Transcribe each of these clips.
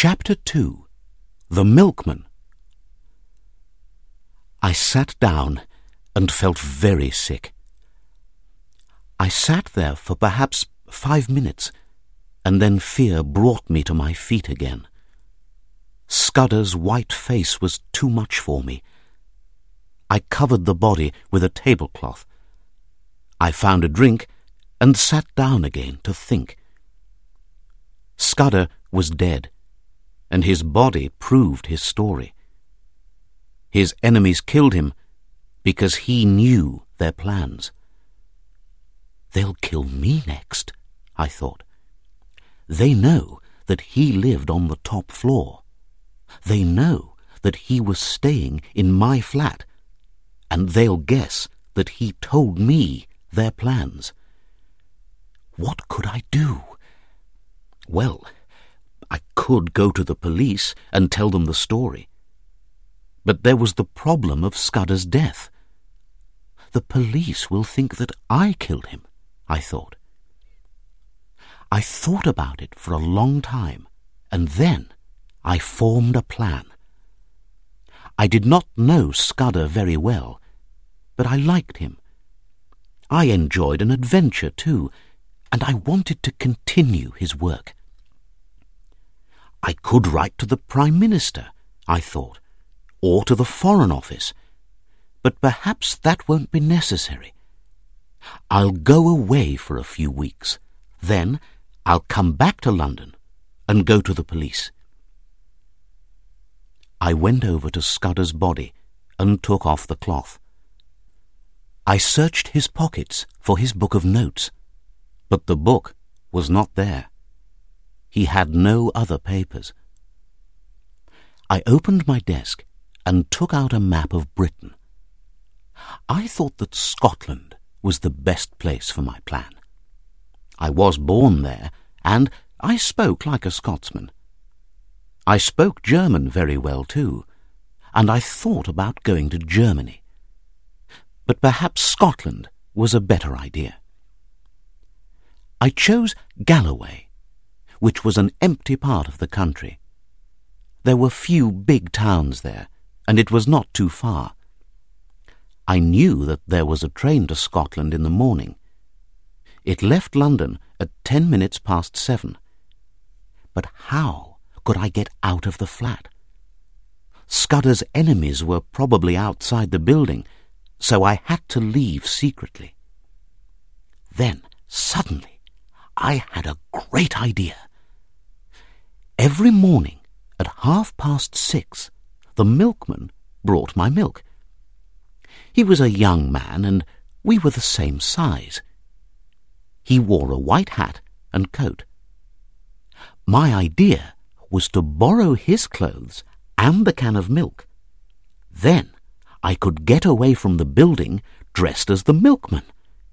Chapter 2. The Milkman. I sat down and felt very sick. I sat there for perhaps 5 minutes, and then fear brought me to my feet again. Scudder's white face was too much for me. I covered the body with a tablecloth. I found a drink and sat down again to think. Scudder was dead, and his body proved his story. His enemies killed him because he knew their plans. They'll kill me next, I thought. They know that he lived on the top floor. They know that he was staying in my flat, and they'll guess that he told me their plans. What could I do? Well, I could go to the police and tell them the story. But there was the problem of Scudder's death. The police will think that I killed him, I thought. I thought about it for a long time, and then I formed a plan. I did not know Scudder very well, but I liked him. I enjoyed an adventure too, and I wanted to continue his work. I could write to the Prime Minister, I thought, or to the Foreign Office, but perhaps that won't be necessary. I'll go away for a few weeks. Then I'll come back to London and go to the police. I went over to Scudder's body and took off the cloth. I searched his pockets for his book of notes, but the book was not there. He had no other papers. I opened my desk and took out a map of Britain. I thought that Scotland was the best place for my plan. I was born there, and I spoke like a Scotsman. I spoke German very well too, and I thought about going to Germany. But perhaps Scotland was a better idea. I chose Galloway, which was an empty part of the country. There were few big towns there, and it was not too far. I knew that there was a train to Scotland in the morning. It left London at 10 minutes past 7. But how could I get out of the flat? Scudder's enemies were probably outside the building, so I had to leave secretly. Then, suddenly, I had a great idea. Every morning at 6:30, the milkman brought my milk. He was a young man, and we were the same size. He wore a white hat and coat. My idea was to borrow his clothes and the can of milk. Then I could get away from the building dressed as the milkman.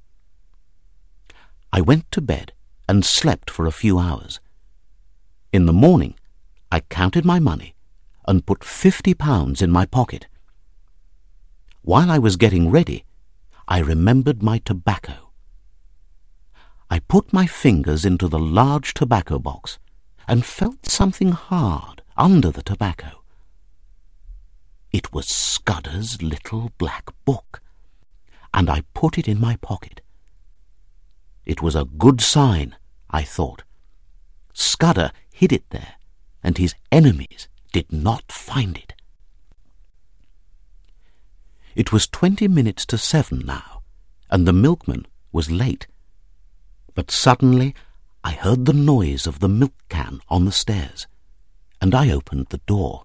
I went to bed and slept for a few hours. In the morning, I counted my money and put £50 in my pocket. While I was getting ready, I remembered my tobacco. I put my fingers into the large tobacco box and felt something hard under the tobacco. It was Scudder's little black book, and I put it in my pocket. It was a good sign, I thought. Scudder hid it there, and his enemies did not find it. It was 20 minutes to 7 now, and the milkman was late. But suddenly I heard the noise of the milk can on the stairs, and I opened the door.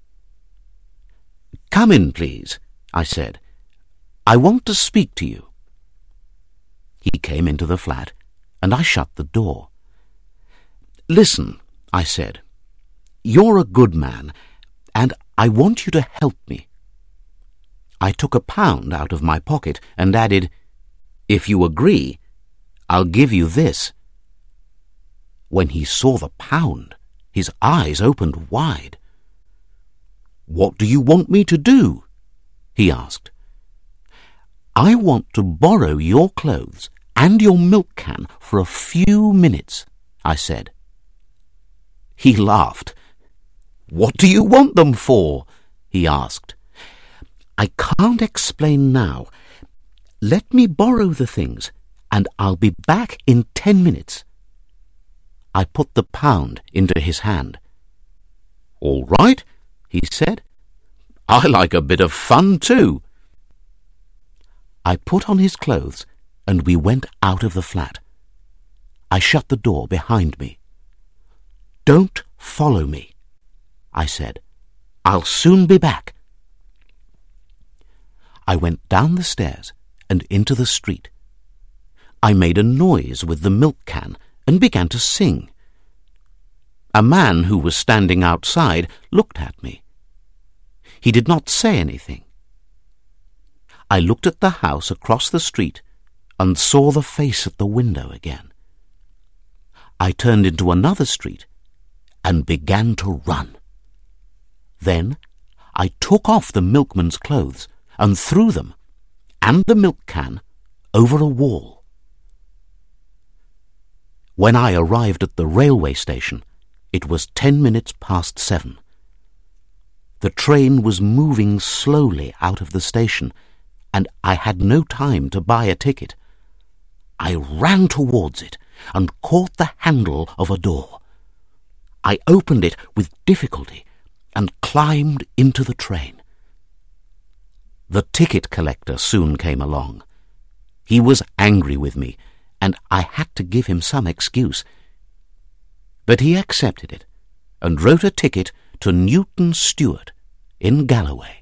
"Come in, please," I said. "I want to speak to you." He came into the flat, and I shut the door. "Listen," I said. "You're a good man, and I want you to help me." I took £1 out of my pocket and added, "If you agree, I'll give you this." When he saw the £1, his eyes opened wide. "What do you want me to do?" he asked. "I want to borrow your clothes and your milk can for a few minutes," I said. He laughed. "What do you want them for?" he asked. "I can't explain now. Let me borrow the things, and I'll be back in 10 minutes. I put the pound into his hand. "All right," he said. "I like a bit of fun too." I put on his clothes, and we went out of the flat. I shut the door behind me. "Don't follow me," I said. "I'll soon be back." I went down the stairs and into the street. I made a noise with the milk can and began to sing. A man who was standing outside looked at me. He did not say anything. I looked at the house across the street and saw the face at the window again. I turned into another street and began to run. Then I took off the milkman's clothes and threw them, and the milk can, over a wall. When I arrived at the railway station, it was 10 minutes past 7. The train was moving slowly out of the station, and I had no time to buy a ticket. I ran towards it and caught the handle of a door. I opened it with difficulty and climbed into the train. The ticket collector soon came along. He was angry with me, and I had to give him some excuse. But he accepted it and wrote a ticket to Newton Stewart in Galloway.